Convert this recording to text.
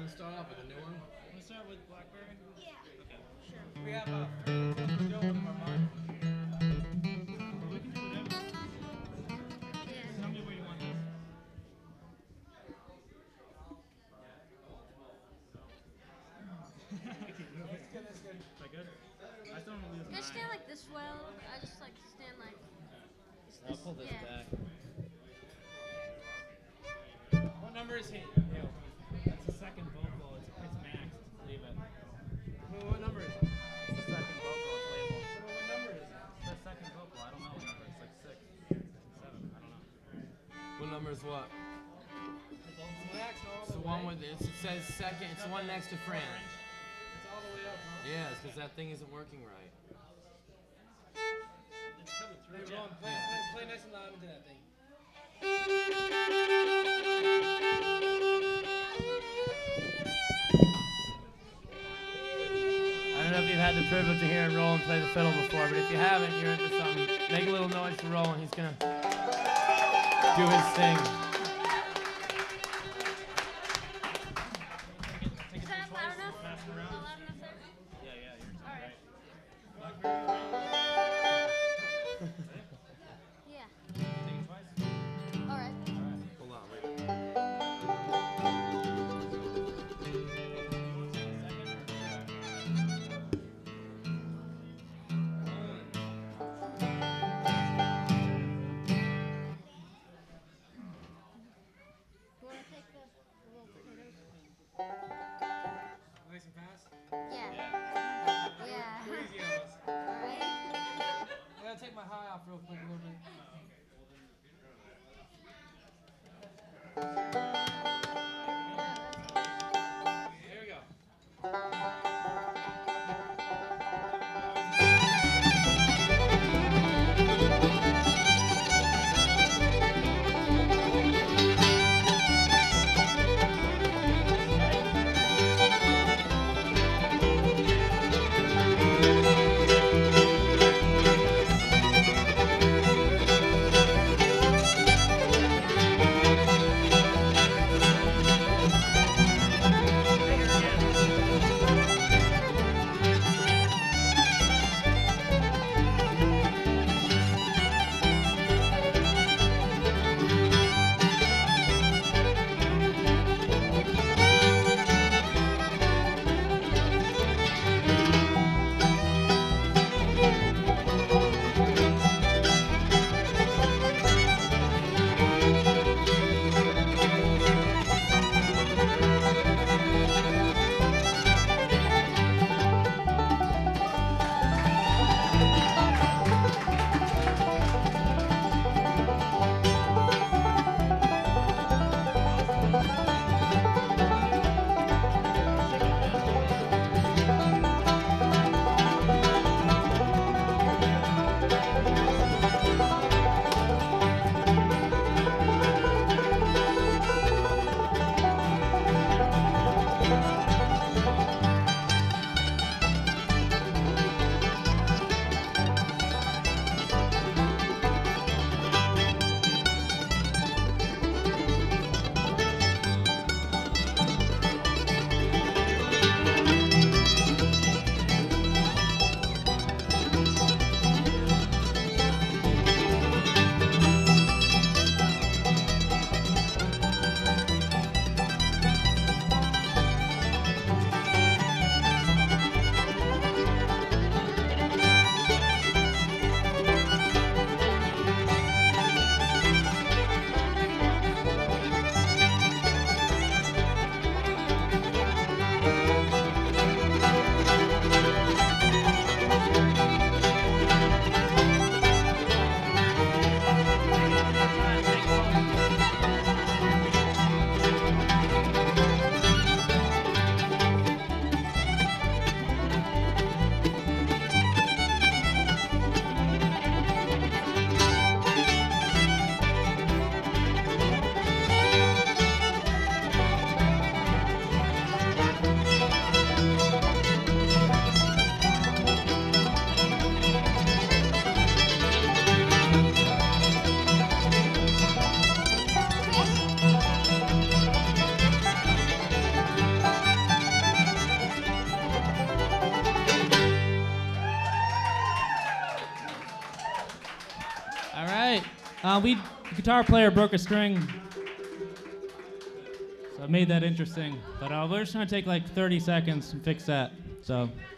want to start off with a new one? Want to start with Blackberry? Yeah. Okay. Sure. We have Joe and Armand. We can do whatever. Yeah. Tell me where you want this. That's good. Is that good? I still don't lose You guys stand like this well. I just like stand like. I'll pull this Yeah. back. What number is he? Ew. That's the second vocal. It's maxed. Leave it. Well, what number is it? It's the second vocal. It's labeled. Well, what number is it? It's the second vocal. I don't know what number. It's like 6, 7. I don't know. What number is what? It's maxed all It's the one with it says second. It's the one next to Fran. It's all the way up, huh? Yeah, it's because that thing isn't working right. It's coming through. Hey, Ron, play nice and loud into that thing. I don't know if you've had the privilege of hearing Roland play the fiddle before, but if you haven't, you're in for something. Make a little noise for Roland. He's gonna do his thing. Is that loud enough? Loud enough there? Yeah, yeah, you're All right. great. Yeah. Take it twice. All right. Hold on, wait. The guitar player broke a string, so it made that interesting. But we're just gonna take like 30 seconds and fix that. So.